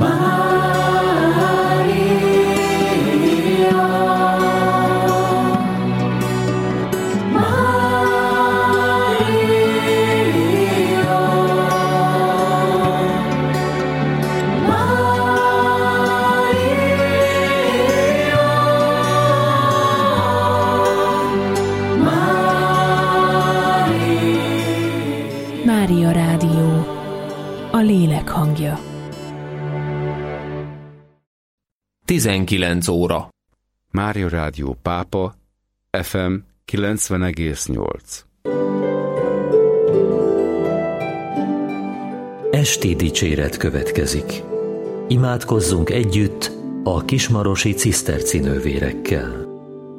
Mária Rádió, a lélek hangja. 19 óra. Mária Rádió Pápa, FM 90,8. Esti dicséret következik. Imádkozzunk együtt a kismarosi ciszterci nővérekkel.